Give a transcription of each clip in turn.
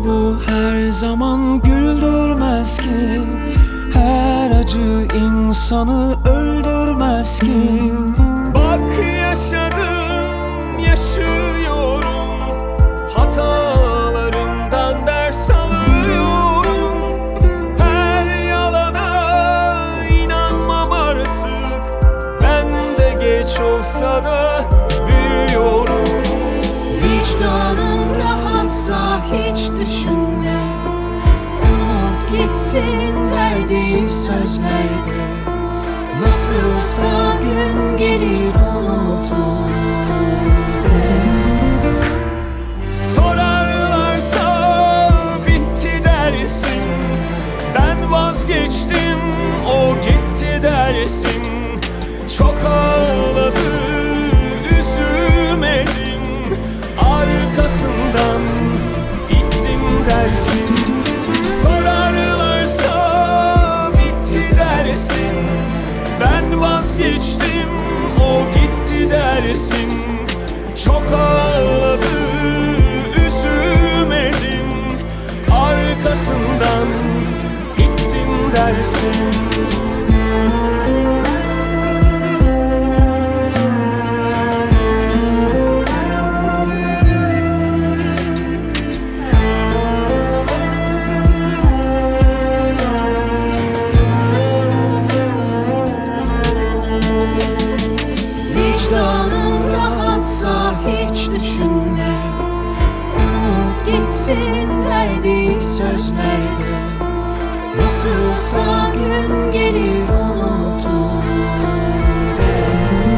bu her zaman güldürmez ki, her acı insanı öldürmez ki. Bak yaşadım, yaşıyorum, hatalarımdan ders alıyorum. Her yalana inanmam artık, ben de geç olsa da büyüyorum. Vicdanın rahatsa hiç düşünme, unut gitsin verdiği sözlerde. Nasılsa gün gelir unutur de. Sorarlarsa bitti dersin, ben vazgeçtim o gitti dersin. Çok ağladı üzülmedim, arkasından gittim dersin. Sorarlarsa bitti dersin, ben vazgeçtim o gitti dersin. Çok ağladı üzülmedim, arkasından gittim dersin. Vicdanın rahatsa hiç düşünme, unut gitsin verdiği sözlerde. Nasılsa gün gelir unutur de.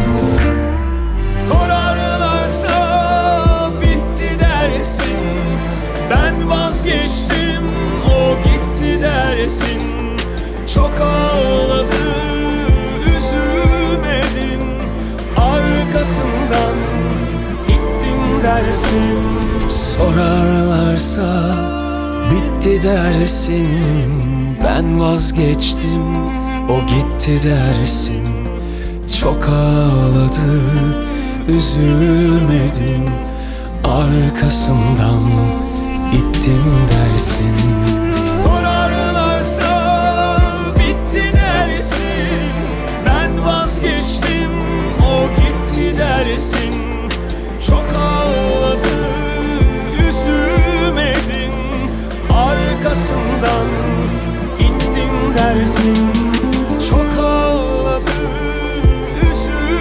Sorarlarsa bitti dersin, ben vazgeçtim o gitti dersin. Çok ağladı üzülmedim, arkasından gittim dersin. Sorarlarsa bitti dersin, ben vazgeçtim o gitti dersin. Çok ağladı üzülmedim, arkasından gittim dersin. Sorarlarsa bitti dersin, ben vazgeçtim o gitti dersin. Çok ağladı üzülmedim, arkasından gittim dersin. Çok ağladı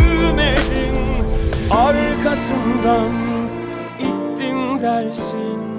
üzülmedim, arkasından gittim dersin.